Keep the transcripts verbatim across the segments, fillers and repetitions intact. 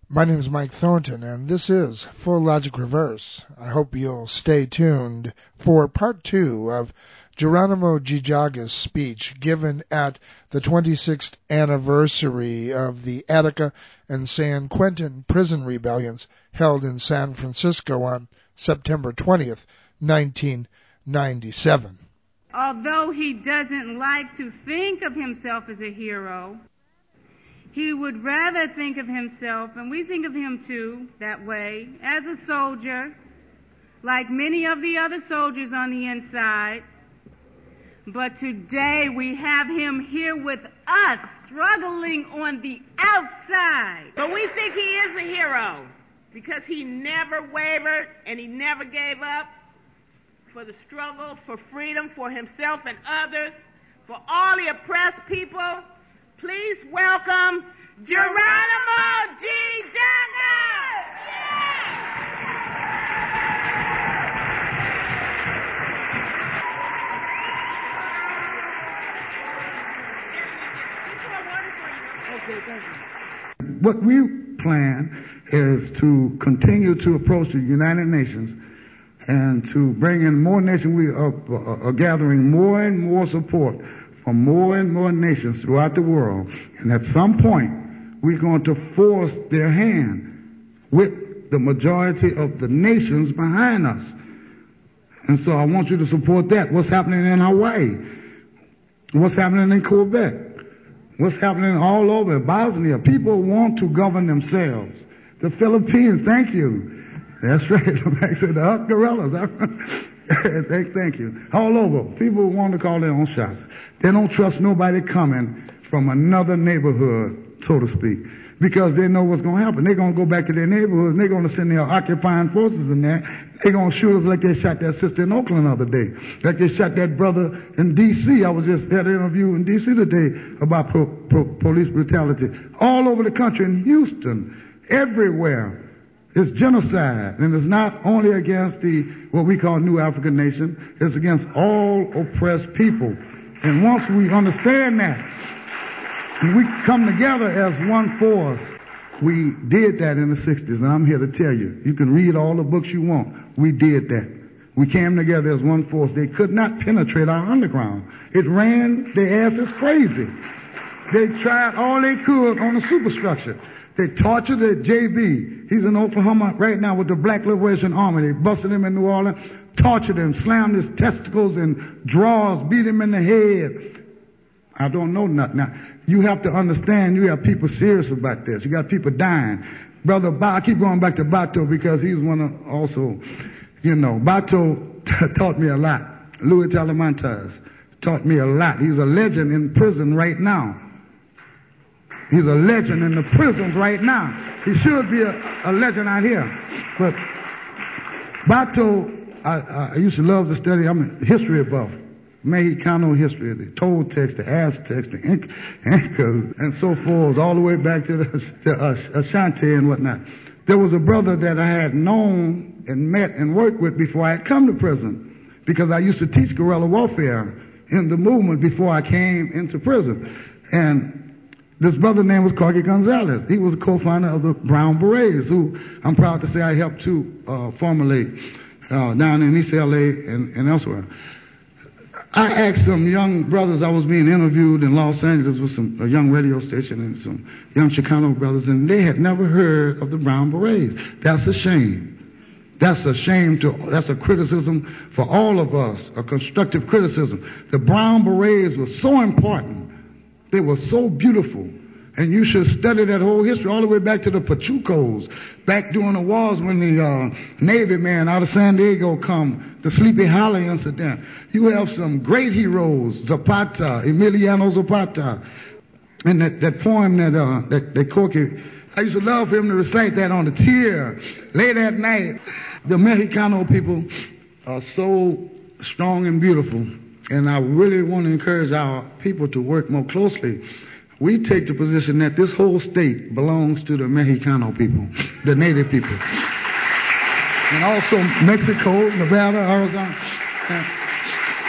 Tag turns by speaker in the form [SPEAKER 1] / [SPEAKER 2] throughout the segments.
[SPEAKER 1] My name is Mike Thornton, and this is Full Logic Reverse. I hope you'll stay tuned for part two of Geronimo Gijaga's speech given at the twenty-sixth anniversary of the Attica and San Quentin prison rebellions held in San Francisco on September twentieth, nineteen ninety-seven.
[SPEAKER 2] Although he doesn't like to think of himself as a hero, he would rather think of himself, and we think of him too that way, as a soldier, like many of the other soldiers on the inside. But today we have him here with us, struggling on the outside.
[SPEAKER 3] But we think he is a hero because he never wavered and he never gave up for the struggle for freedom for himself and others, for all the oppressed people. Please welcome Geronimo Gijaga!
[SPEAKER 4] What we plan is to continue to approach the United Nations and to bring in more nations. We are, are gathering more and more support from more and more nations throughout the world. And at some point, we're going to force their hand with the majority of the nations behind us. And so I want you to support that. What's happening in Hawaii? What's happening in Quebec? What's happening all over Bosnia? People want to govern themselves. The Philippines, thank you. That's right. I said the Huck Gorillas. thank, thank you. All over. People want to call their own shots. They don't trust nobody coming from another neighborhood, so to speak, because they know what's going to happen. They're going to go back to their neighborhoods, and they're going to send their occupying forces in there. They're going to shoot us like they shot that sister in Oakland the other day, like they shot that brother in D C I was just at an interview in D C today about pro, pro, police brutality. All over the country, in Houston, everywhere. It's genocide, and it's not only against the what we call New African Nation, it's against all oppressed people. And once we understand that, and we come together as one force, we did that in the sixties, and I'm here to tell you, you can read all the books you want. We did that. We came together as one force. They could not penetrate our underground. It ran their asses crazy. They tried all they could on the superstructure. They tortured the J B. He's in Oklahoma right now with the Black Liberation Army. They busted him in New Orleans, tortured him, slammed his testicles and drawers, beat him in the head. I don't know nothing. Now, you have to understand, you have people serious about this. You got people dying. Brother Ba, I keep going back to Bato because he's one of also, you know, Bato taught me a lot. Louis Talamantes taught me a lot. He's a legend in prison right now. He's a legend in the prisons right now. He should be a, a legend out here. But Bato, I, I used to love to study, I'm a history buff. Mexicano history, the Toltecs, the Aztecs, the Inca, Incas, and so forth, all the way back to the, the uh, Ashanti and whatnot. There was a brother that I had known and met and worked with before I had come to prison, because I used to teach guerrilla warfare in the movement before I came into prison. And this brother's name was Corky Gonzalez. He was a co-founder of the Brown Berets, who I'm proud to say I helped to uh, formulate uh, down in East L A and, and elsewhere. I asked some young brothers, I was being interviewed in Los Angeles with some a young radio station and some young Chicano brothers, and they had never heard of the Brown Berets. That's a shame. That's a shame to, that's a criticism for all of us, a constructive criticism. The Brown Berets were so important. They were so beautiful. And you should study that whole history all the way back to the Pachucos, back during the wars when the uh, Navy man out of San Diego come, the Sleepy Hollow incident. You have some great heroes, Zapata, Emiliano Zapata, and that, that poem that, uh, that, that Corky, I used to love for him to recite that on the tier late at night. The Mexicano people are so strong and beautiful, and I really want to encourage our people to work more closely. We take the position that this whole state belongs to the Mexicano people, the native people. And also Mexico, Nevada, Arizona.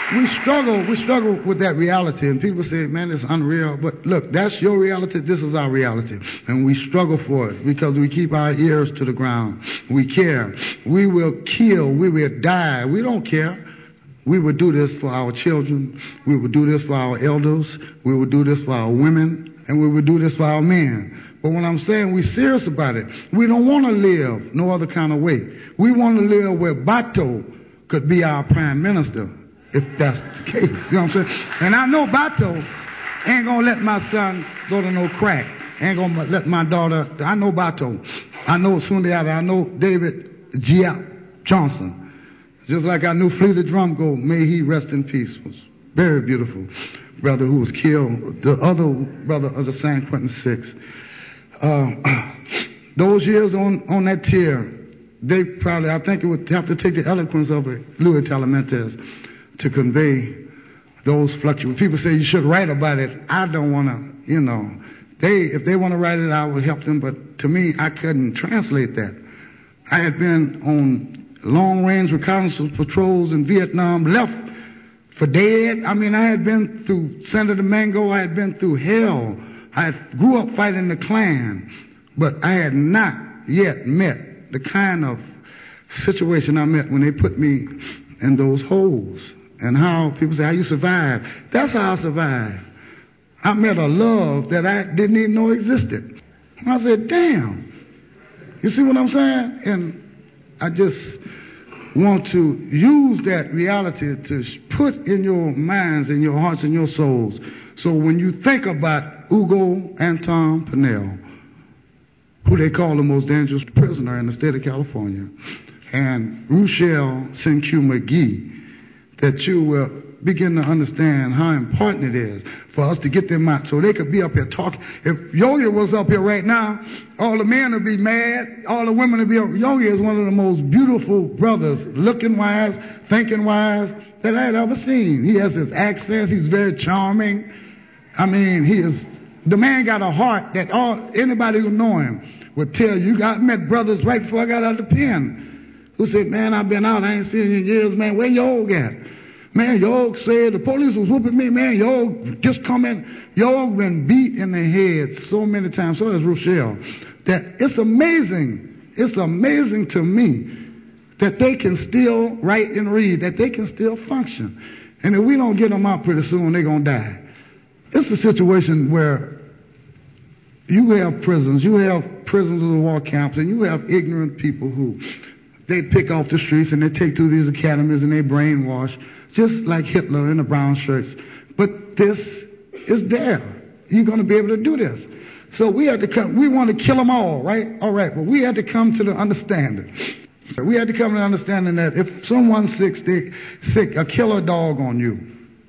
[SPEAKER 4] we struggle, we struggle with that reality, and people say, man, it's unreal. But look, that's your reality, this is our reality. And we struggle for it because we keep our ears to the ground. We care. We will kill, we will die. We don't care. We will do this for our children. We will do this for our elders. We will do this for our women. And we will do this for our men. But when I'm saying we're serious about it, we don't want to live no other kind of way. We want to live where Bato could be our prime minister, if that's the case. You know what I'm saying? And I know Bato ain't going to let my son go to no crack. Ain't going to let my daughter, I know Bato. I know Sundiata. I know David Giap Johnson. Just like I knew Fleeta Drumgo, may he rest in peace, was very beautiful brother who was killed. The other brother of the San Quentin Six. Uh, those years on, on that tier, they probably, I think it would have to take the eloquence of a Louis Talamentes to convey those fluctuations. People say you should write about it. I don't want to, you know, they, if they want to write it, I would help them, but to me, I couldn't translate that. I had been on long-range reconnaissance patrols in Vietnam, left for dead. I mean, I had been through Senator Mango. I had been through hell. I had grew up fighting the Klan, but I had not yet met the kind of situation I met when they put me in those holes. And how people say, how you survive? That's how I survived. I met a love that I didn't even know existed. And I said, damn. You see what I'm saying? And I just want to use that reality to put in your minds, in your hearts, and your souls. So when you think about Hugo Anton Pinnell, who they call the most dangerous prisoner in the state of California, and Ruchell Senku McGee, that you will begin to understand how important it is for us to get them out so they could be up here talking. If Yogi was up here right now, all the men would be mad, all the women would be up. Yogi is one of the most beautiful brothers, looking wise, thinking wise, that I had ever seen. He has his accents, he's very charming. I mean, he is, the man got a heart that all anybody who know him would tell you. I met brothers right before I got out of the pen who said, man, I've been out, I ain't seen you in years, man, where Yogi at? Man, Yogi said the police was whooping me. Man, Yogi just come in. Yogi been beat in the head so many times. So has Ruchell. That it's amazing. It's amazing to me that they can still write and read, that they can still function. And if we don't get them out pretty soon, they're going to die. It's a situation where you have prisons, you have prisoners of war camps, and you have ignorant people who they pick off the streets and they take through these academies and they brainwash, just like Hitler in the brown shirts. But this is there. You're going to be able to do this. So we had to come, we want to kill them all, right? All right, but we had to come to the understanding. We had to come to the understanding that if someone's sick, sick, sick, a killer dog on you,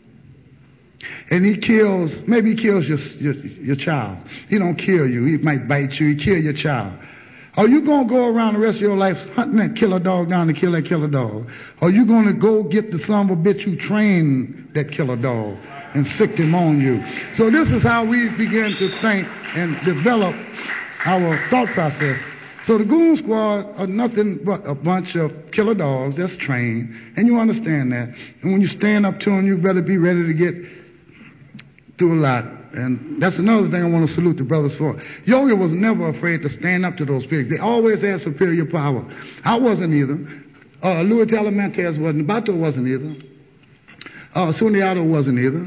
[SPEAKER 4] and he kills, maybe he kills your, your, your child. He don't kill you. He might bite you. He kill your child. Are you going to go around the rest of your life hunting that killer dog down to kill that killer dog? Or are you going to go get the son of a bitch who trained that killer dog and sicked him on you? So this is how we begin to think and develop our thought process. So the Goon Squad are nothing but a bunch of killer dogs that's trained, and you understand that. And when you stand up to them, you better be ready to get through a lot. And that's another thing I want to salute the brothers for. Yogi was never afraid to stand up to those pigs. They always had superior power. I wasn't either. Uh, Louis Talamentes wasn't. Bato wasn't either. Uh, Sundiata wasn't either.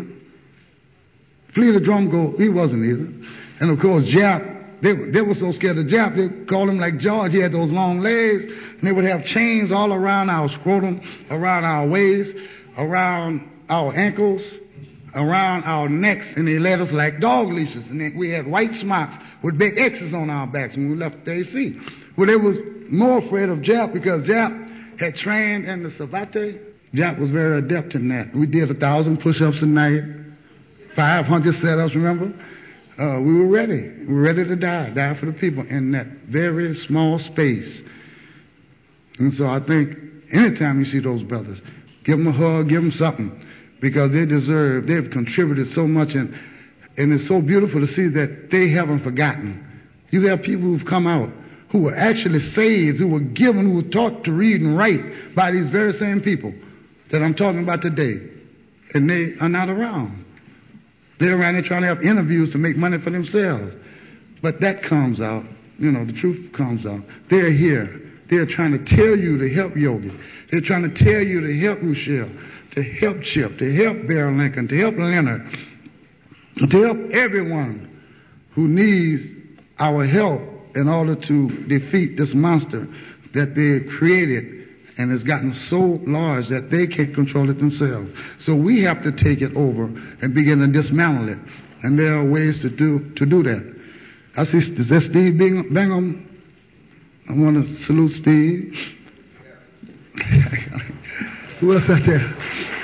[SPEAKER 4] Fleeta Drumgo, he wasn't either. And of course, Jap, they, they were so scared of Jap, they called him like George. He had those long legs, and they would have chains all around our scrotum, around our waist, around our ankles, around our necks, and they led us like dog leashes. And then we had white smocks with big X's on our backs when we left the A C. Well, they was more afraid of Jap because Jap had trained in the Savate. Jap was very adept in that. We did a thousand push-ups a night, five hundred set-ups, remember? Uh, we were ready. We were ready to die, die for the people in that very small space. And so I think anytime you see those brothers, give them a hug, give them something. Because they deserve, they've contributed so much, and, and it's so beautiful to see that they haven't forgotten. You have people who've come out, who were actually saved, who were given, who were taught to read and write by these very same people that I'm talking about today. and they are not around. They're around there trying to have interviews to make money for themselves. But that comes out. You know, the truth comes out. They're here. They're trying to tell you to help Yogi. They're trying to tell you to help Rochelle, to help Chip, to help Beryl Lincoln, to help Leonard, to help everyone who needs our help in order to defeat this monster that they created and has gotten so large that they can't control it themselves. So we have to take it over and begin to dismantle it. And there are ways to do to do that. I see, is that Steve Bingham? I want to salute Steve. Who else out there?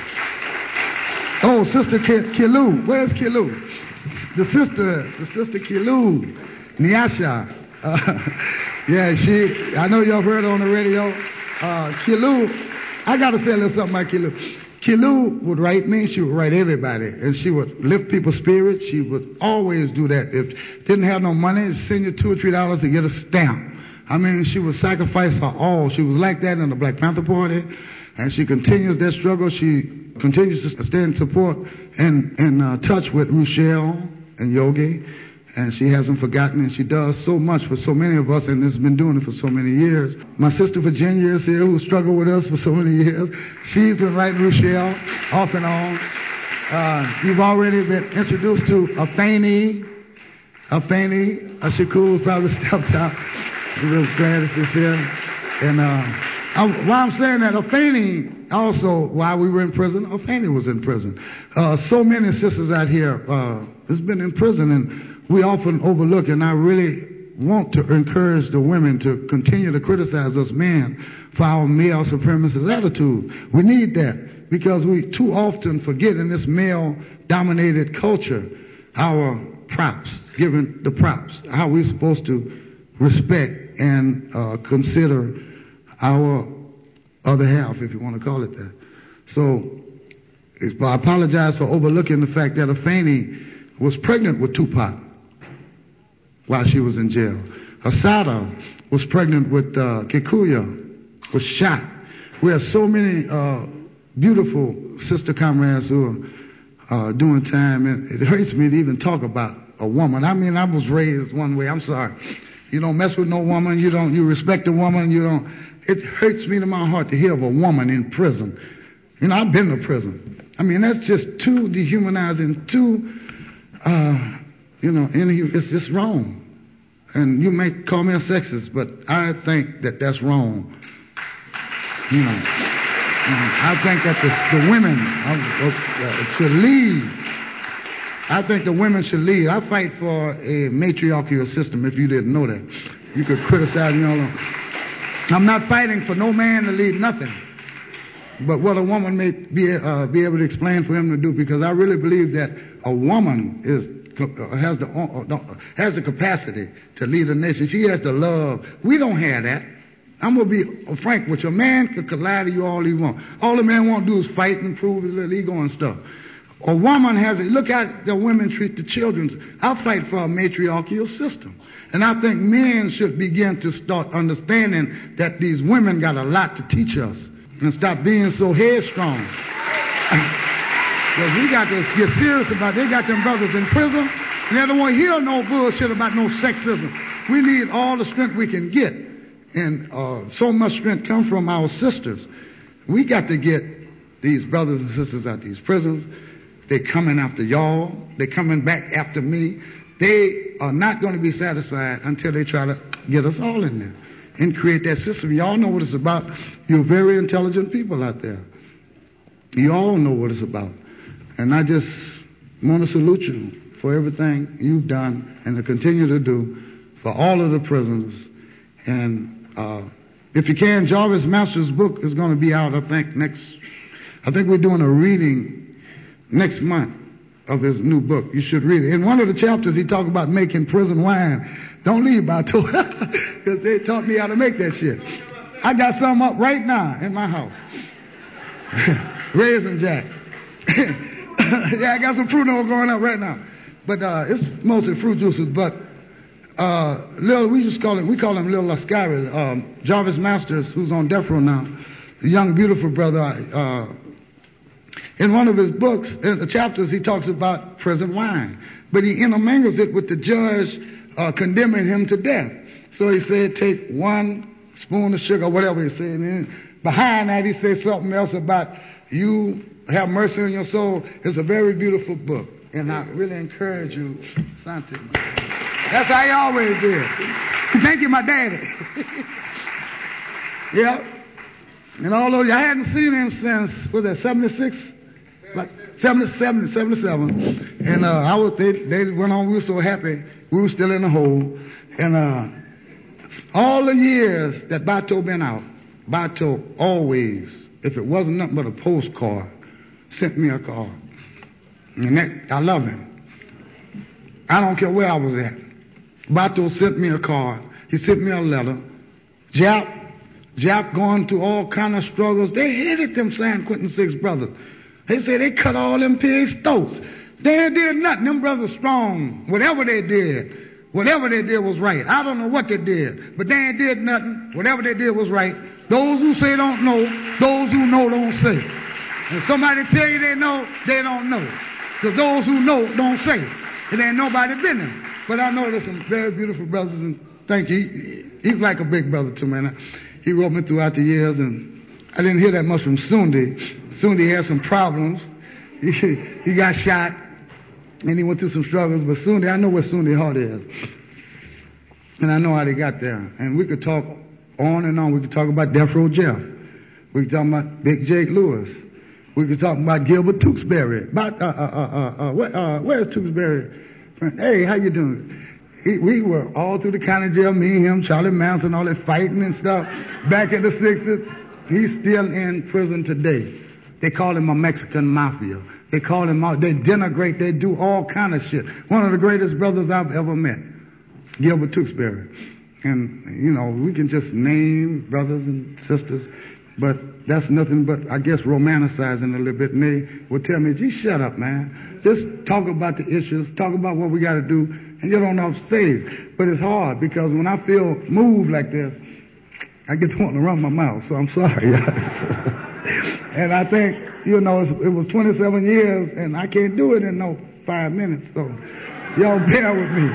[SPEAKER 4] Oh, Sister Kilu. Where's Kilu? The sister, the Sister Kilu, Nyasha. Uh, yeah, she, I know y'all heard her on the radio. Uh, Kilu, I got to say a little something about Kilu. Kilu would write me, she would write everybody, and she would lift people's spirits. She would always do that. If didn't have no money, send you two or three dollars to get a stamp. I mean, she would sacrifice her all. She was like that in the Black Panther Party, and she continues that struggle. She continues to stay in support and in uh, touch with Rochelle and Yogi, and she hasn't forgotten, and she does so much for so many of us, and has been doing it for so many years. My sister Virginia is here, who struggled with us for so many years. She's been writing Rochelle off and on. Uh, you've already been introduced to Afeni, Afeni, Ashikul probably stepped out. I'm real glad that she's here. And uh, I, while I'm saying that, Afeni also, while we were in prison, Afeni was in prison. Uh, so many sisters out here uh, has been in prison, and we often overlook, and I really want to encourage the women to continue to criticize us men for our male supremacist attitude. We need that, because we too often forget in this male-dominated culture our props, giving the props, how we're supposed to respect and uh, consider our other half, if you want to call it that. So I apologize for overlooking the fact that Afeni was pregnant with Tupac while she was in jail. Asada was pregnant with uh, Kikuya, was shot. We have so many uh, beautiful sister comrades who are uh, doing time, and it hurts me to even talk about a woman. I mean, I was raised one way. I'm sorry. You don't mess with no woman. You don't. You respect a woman. You don't. It hurts me to my heart to hear of a woman in prison. You know, I've been to prison. I mean, that's just too dehumanizing. Too, uh, you know, it's just wrong. And you may call me a sexist, but I think that that's wrong. You know, I think that the, the women uh, should lead. I think the women should lead. I fight for a matriarchal system, if you didn't know that. You could criticize me all along. I'm not fighting for no man to lead nothing, but what a woman may be, uh, be able to explain for him to do, because I really believe that a woman is has the uh, has the capacity to lead a nation. She has the love. We don't have that. I'm going to be frank with you. A man could lie to you all he wants. All the man want to do is fight and prove his little ego and stuff. A woman has it. Look how the women treat the children. I fight for a matriarchal system. And I think men should begin to start understanding that these women got a lot to teach us, and stop being so headstrong. Because we got to get serious about it. They got them brothers in prison, and they don't want to hear no bullshit about no sexism. We need all the strength we can get. And uh, so much strength comes from our sisters. We got to get these brothers and sisters out these prisons. They're coming after y'all. They're coming back after me. They are not going to be satisfied until they try to get us all in there and create that system. Y'all know what it's about. You're very intelligent people out there. You all know what it's about. And I just want to salute you for everything you've done and to continue to do for all of the prisoners. And uh, if you can, Jarvis Master's book is going to be out, I think, next, I think we're doing a reading next month of his new book. You should read it. In one of the chapters, he talked about making prison wine. Don't leave by two, because they taught me how to make that shit. I got some up right now in my house. Raisin Jack. Yeah, I got some fruit oil going up right now. But uh, it's mostly fruit juices. But uh, little, we just call him, we call him Little Lascaris. Um, Jarvis Masters, who's on death row now, the young, beautiful brother. Uh, In one of his books, in the chapters, he talks about prison wine. But he intermingles it with the judge uh, condemning him to death. So he said, take one spoon of sugar, whatever he said. And behind that, he said something else about you have mercy on your soul. It's a very beautiful book. And I really encourage you, Santi. That's how he always did. Thank you, my daddy. Yeah. And although I hadn't seen him since, was that seventy-six? Like seventy-seven, seventy-seven. And uh, I was, they, they went on, we were so happy. We were still in the hole. And uh, all the years that Bato been out, Bato always, if it wasn't nothing but a postcard, sent me a card. And that, I love him. I don't care where I was at. Bato sent me a card. He sent me a letter. Jap, Jap going through all kind of struggles. They hated them San Quentin Six brothers. They said they cut all them pigs' throats. They did nothing. Them brothers strong. Whatever they did, whatever they did was right. I don't know what they did, but they ain't did nothing. Whatever they did was right. Those who say don't know, those who know don't say. And somebody tell you they know, they don't know. Because those who know don't say. It ain't nobody been there. But I know there's some very beautiful brothers, and thank you. He, he's like a big brother to me. And he wrote me throughout the years, and I didn't hear that much from Sundi. Sundi had some problems. He, he got shot, and he went through some struggles. But Sundi, I know where Sundi heart is. And I know how they got there. And we could talk on and on. We could talk about Death Row Jeff. We could talk about Big Jake Lewis. We could talk about Gilbert Tewksbury. About, uh, uh, uh, uh, where, uh, where's Tewksbury? Hey, how you doing? He, we were all through the county jail, me, him, Charlie Manson, all that fighting and stuff. Back in the sixties, he's still in prison today. They call him a Mexican mafia. They call him out. They denigrate. They do all kind of shit. One of the greatest brothers I've ever met, Gilbert Tewksbury. And, you know, we can just name brothers and sisters, but that's nothing but, I guess, romanticizing a little bit. And they would tell me, gee, shut up, man. Just talk about the issues, talk about what we got to do, and you don't know how to save. But it's hard, because when I feel moved like this, I get to want to run my mouth, so I'm sorry. And I think, you know, it's, it was twenty-seven years, and I can't do it in no five minutes, so y'all bear with me.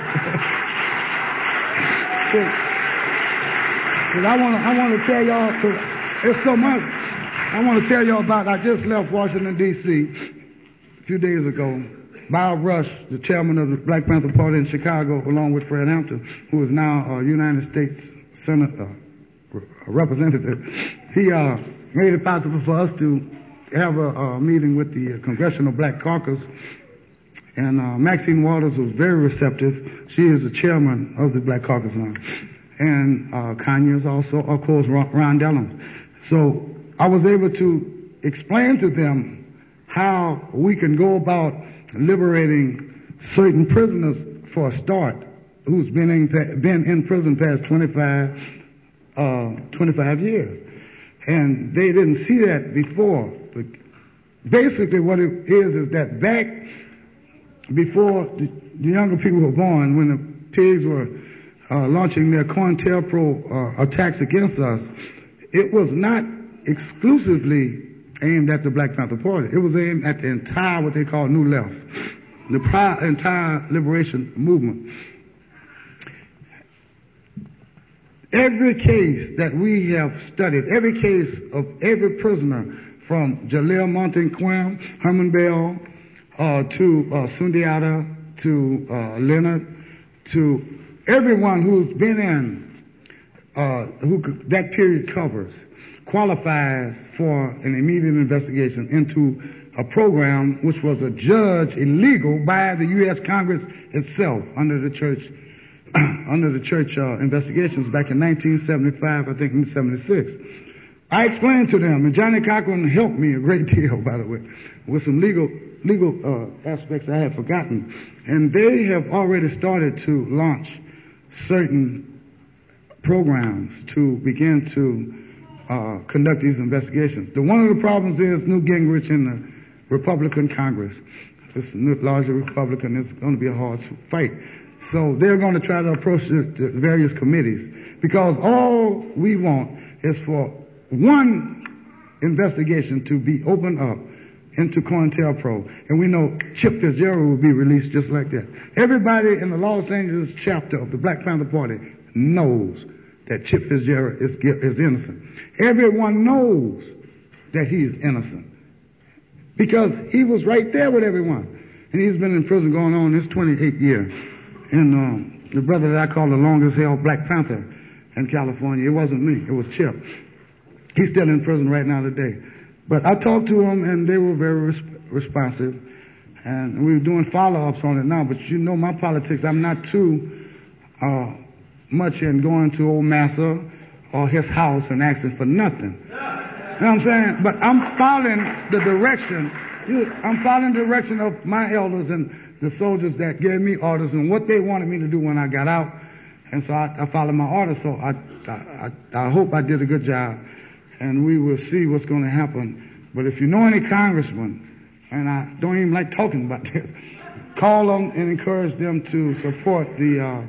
[SPEAKER 4] Because I want to I want to tell y'all, cause it's so much. I want to tell y'all about, I just left Washington, D C a few days ago. Bob Rush, the chairman of the Black Panther Party in Chicago, along with Fred Hampton, who is now a United States Senate uh, representative, he uh, made it possible for us to have a, a meeting with the uh, Congressional Black Caucus. And uh, Maxine Waters was very receptive. She is the chairman of the Black Caucus now. And uh, Conyers also, of course, Ron Dellums. So I was able to explain to them how we can go about liberating certain prisoners for a start, who's been in, been in prison past twenty-five, uh, twenty-five years. And they didn't see that before. But basically what it is is that back before the, the younger people were born, when the pigs were uh, launching their COINTELPRO uh, attacks against us, it was not exclusively aimed at the Black Panther Party. It was aimed at the entire, what they call New Left, the pri- entire liberation movement. Every case that we have studied, every case of every prisoner, from Jalil Montequim, Herman Bell, uh, to uh, Sundiata, to uh, Leonard, to everyone who's been in, uh, who that period covers, qualifies for an immediate investigation into a program which was adjudged illegal by the U S Congress itself under the church, under the church uh, investigations back in nineteen seventy-five, I think in seventy-six. I explained to them, and Johnny Cochran helped me a great deal, by the way, with some legal legal uh, aspects I had forgotten. And they have already started to launch certain programs to begin to Uh, conduct these investigations. The one of the problems is Newt Gingrich in the Republican Congress. It's largely Republican. It's going to be a hard fight. So they're going to try to approach the, the various committees, because all we want is for one investigation to be opened up into COINTELPRO. And we know Chip Fitzgerald will be released just like that. Everybody in the Los Angeles chapter of the Black Panther Party knows that Chip Fitzgerald is, is innocent. Everyone knows that he is innocent because he was right there with everyone. And he's been in prison going on his twenty-eighth year. And um, the brother that I call the longest held Black Panther in California, it wasn't me, it was Chip. He's still in prison right now today. But I talked to them and they were very resp- responsive. And we were doing follow-ups on it now. But you know my politics, I'm not too uh, much in going to old Massa or his house and asking for nothing. You know what I'm saying? But I'm following the direction, I'm following the direction of my elders and the soldiers that gave me orders and what they wanted me to do when I got out. And so I, I followed my orders. So I, I, I, I hope I did a good job. And we will see what's going to happen. But if you know any congressman, and I don't even like talking about this, call them and encourage them to support the uh,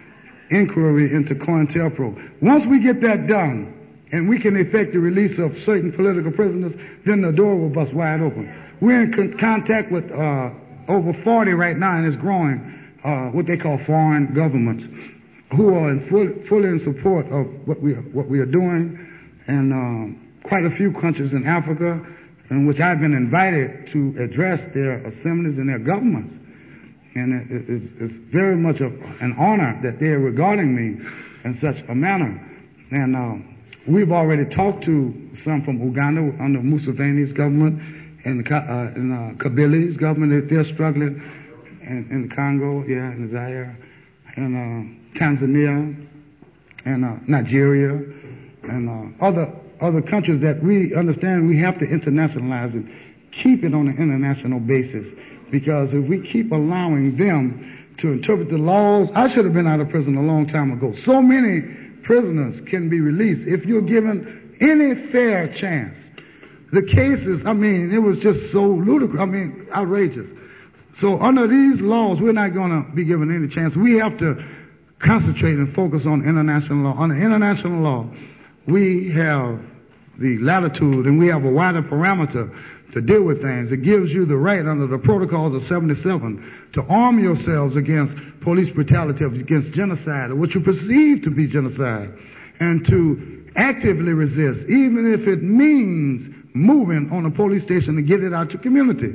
[SPEAKER 4] inquiry into COINTELPRO. Once we get that done, and we can effect the release of certain political prisoners, then the door will bust wide open. We're in con- contact with uh, over forty right now, and it's growing, uh, what they call foreign governments, who are in full, fully in support of what we are, what we are doing, and uh, quite a few countries in Africa, in which I've been invited to address their assemblies and their governments. And it, it, it's very much a, an honor that they are regarding me in such a manner. And uh, we've already talked to some from Uganda under Museveni's government, and uh, in uh, Kabile's government. They're struggling in, in Congo, yeah, in Zaire, and uh, Tanzania, and uh, Nigeria, and uh, other other countries that we understand we have to internationalize and keep it on an international basis. Because if we keep allowing them to interpret the laws, I should have been out of prison a long time ago. So many prisoners can be released if you're given any fair chance. The cases, I mean, it was just so ludicrous, I mean, outrageous. So under these laws, we're not going to be given any chance. We have to concentrate and focus on international law. Under international law, we have the latitude and we have a wider parameter to deal with things. It gives you the right under the protocols of seventy-seven to arm yourselves against police brutality, against genocide, or what you perceive to be genocide, and to actively resist, even if it means moving on a police station to get it out to community.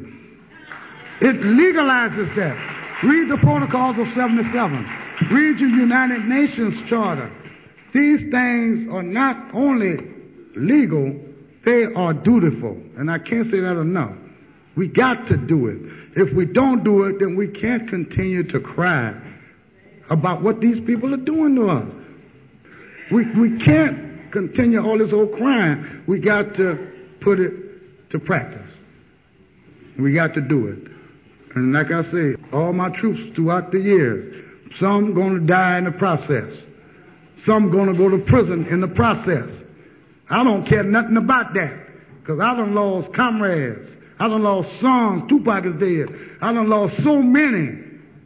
[SPEAKER 4] It legalizes that. Read the protocols of seventy-seven. Read your United Nations Charter. These things are not only legal, they are dutiful. And I can't say that enough. We got to do it. If we don't do it, then we can't continue to cry about what these people are doing to us. We, we can't continue all this old crying. We got to put it to practice. We got to do it. And like I say, all my troops throughout the years, some going to die in the process. Some going to go to prison in the process. I don't care nothing about that, because I done lost comrades. I done lost sons. Tupac is dead. I done lost so many.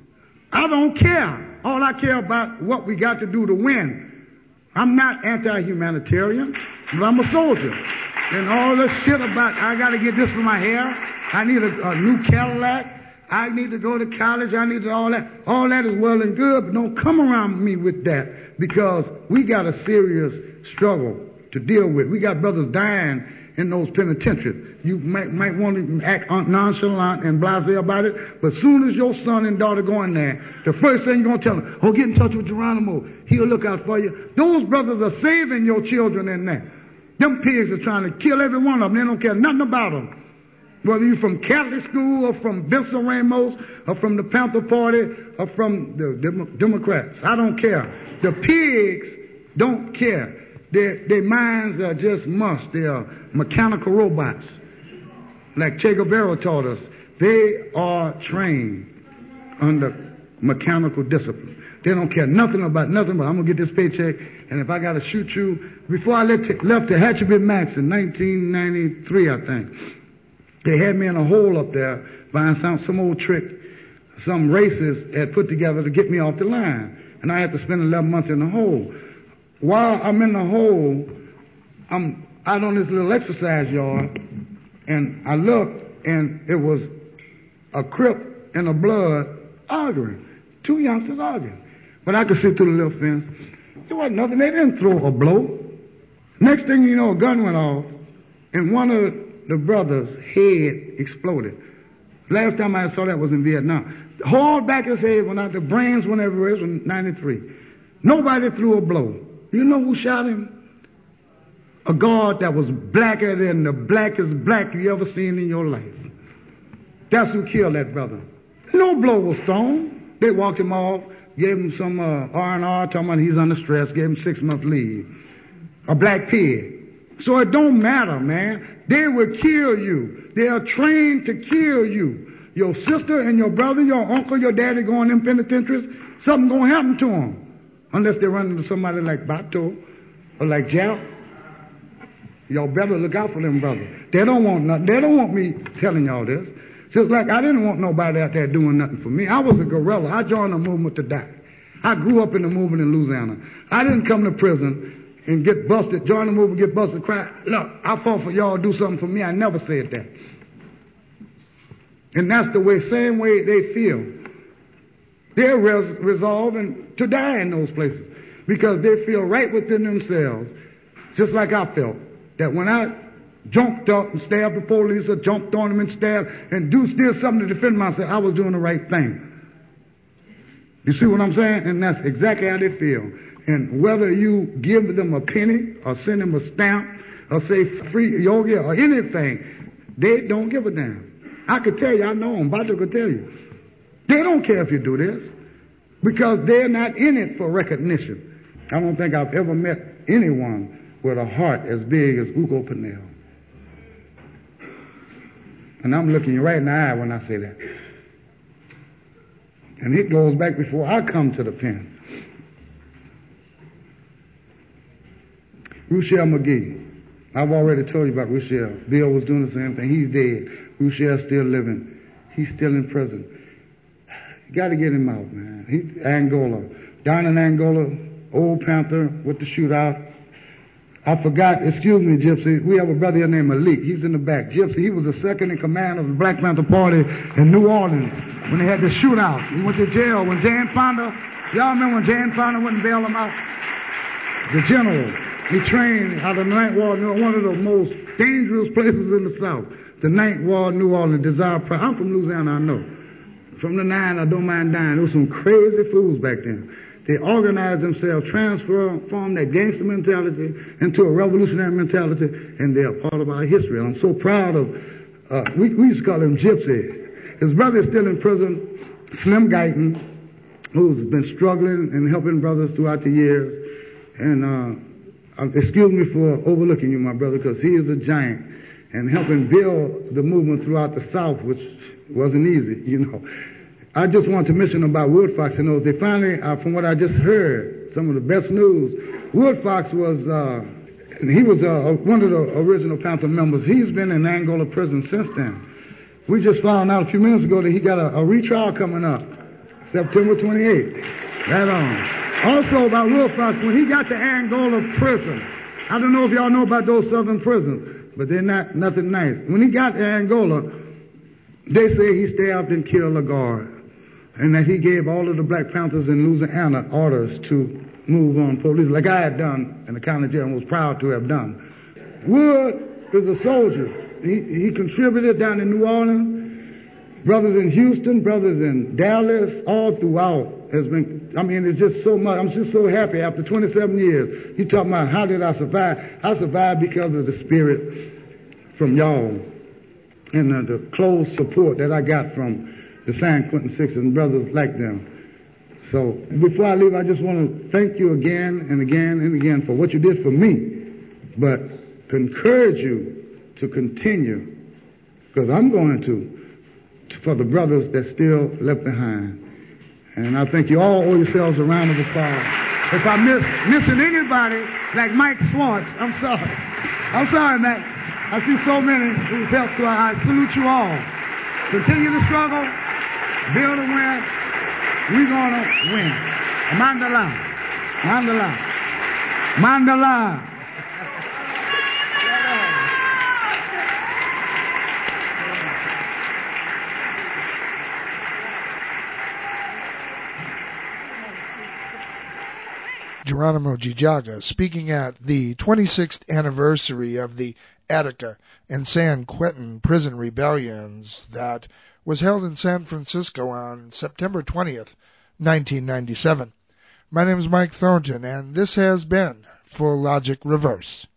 [SPEAKER 4] I don't care. All I care about what we got to do to win. I'm not anti-humanitarian, but I'm a soldier. And all this shit about I got to get this for my hair. I need a, a new Cadillac. I need to go to college. I need to all that. All that is well and good, but don't come around me with that, because we got a serious struggle to deal with. We got brothers dying in those penitentiaries. You might, might want to act nonchalant and blasé about it, but as soon as your son and daughter go in there, the first thing you're going to tell them, oh, get in touch with Geronimo. He'll look out for you. Those brothers are saving your children in there. Them pigs are trying to kill every one of them. They don't care nothing about them. Whether you're from Catholic school or from Vincent Ramos or from the Panther Party or from the Dem- Democrats. I don't care. The pigs don't care. Their, their minds are just mush. They are mechanical robots. Like Che Guevara taught us, they are trained under mechanical discipline. They don't care nothing about nothing, but I'm going to get this paycheck, and if I got to shoot you. Before I left, left the Hatchabit Max in nineteen ninety-three, I think, they had me in a hole up there buying some, some old trick some racist had put together to get me off the line. And I had to spend eleven months in the hole. While I'm in the hole, I'm out on this little exercise yard, and I look, and it was a Crip and a Blood arguing. Two youngsters arguing. But I could see through the little fence. There wasn't nothing. They didn't throw a blow. Next thing you know, a gun went off, and one of the brothers' head exploded. Last time I saw that was in Vietnam. The whole back of his head went out. The brains went everywhere. It was in ninety-three. Nobody threw a blow. You know who shot him? A guard that was blacker than the blackest black you ever seen in your life. That's who killed that brother. No blow was thrown. They walked him off, gave him some uh, R and R, talking about he's under stress, gave him six months leave. A black pig. So it don't matter, man. They will kill you. They are trained to kill you. Your sister and your brother, your uncle, your daddy going in penitentiaries, something going to happen to them. Unless they run into somebody like Bato or like Jap. Y'all better look out for them brothers. They don't want nothing. They don't want me telling y'all this. Just like I didn't want nobody out there doing nothing for me. I was a guerrilla. I joined the movement to die. I grew up in the movement in Louisiana. I didn't come to prison and get busted, join the movement, get busted, cry. Look, I fought for y'all, do something for me. I never said that. And that's the way, same way they feel. They're res- resolving to die in those places because they feel right within themselves, just like I felt, that when I jumped up and stabbed the police or jumped on them and stabbed and do still something to defend myself, I was doing the right thing. You see what I'm saying? And that's exactly how they feel. And whether you give them a penny or send them a stamp or say free yoga or anything, they don't give a damn. I could tell you, I know them, Bato could tell you. They don't care if you do this because they're not in it for recognition. I don't think I've ever met anyone with a heart as big as Hugo Purnell. And I'm looking you right in the eye when I say that. And it goes back before I come to the pen. Ruchell McGee. I've already told you about Ruchell. Bill was doing the same thing. He's dead. Ruchell's still living. He's still in prison. You got to get him out, man. He, Angola. Down in Angola, Old Panther with the shootout. I forgot, excuse me, Gypsy, we have a brother here named Malik. He's in the back. Gypsy, he was the second in command of the Black Panther Party in New Orleans when they had the shootout. He went to jail. When Jane Fonda, y'all remember when Jane Fonda went and bailed him out? The general, he trained out of the Ninth Ward, one of the most dangerous places in the South. The Ninth Ward, New Orleans, Desire Pride. I'm from Louisiana, I know. From the nine, I don't mind dying. There was some crazy fools back then. They organized themselves, transformed that gangster mentality into a revolutionary mentality, and they're part of our history. And I'm so proud of, uh, we, we used to call him Gypsy. His brother is still in prison, Slim Guyton, who's been struggling and helping brothers throughout the years. And uh, excuse me for overlooking you, my brother, because he is a giant and helping build the movement throughout the South, which wasn't easy, you know. I just want to mention about Woodfox and those. They finally, uh, from what I just heard, some of the best news. Woodfox was, uh, he was uh, one of the original Panther members. He's been in Angola prison since then. We just found out a few minutes ago that he got a, a retrial coming up, September twenty-eighth. Right on. Also about Woodfox, when he got to Angola prison, I don't know if y'all know about those southern prisons, but they're not nothing nice. When he got to Angola, they say he stabbed and killed a guard. And that he gave all of the Black Panthers in Louisiana orders to move on police, like I had done in the county jail and was proud to have done. Wood is a soldier. He, he contributed down in New Orleans, brothers in Houston, brothers in Dallas, all throughout has been, I mean, it's just so much. I'm just so happy after twenty-seven years. You talking about how did I survive? I survived because of the spirit from y'all and uh, the close support that I got from the San Quentin Sixers and brothers like them. So before I leave, I just want to thank you again and again and again for what you did for me, but to encourage you to continue, because I'm going to, for the brothers that still left behind. And I think you all owe yourselves a round of applause. If I miss missing anybody like Mike Swartz, I'm sorry. I'm sorry, Max. I see so many who's helped, so I salute you all. Continue the struggle. Build a win. We're gonna win. Mandala. Mandala. Mandala.
[SPEAKER 1] Geronimo Gijaga, speaking at the twenty-sixth anniversary of the Attica and San Quentin prison rebellions that was held in San Francisco on September twentieth, nineteen ninety-seven. My name is Mike Thornton, and this has been Full Logic Reverse.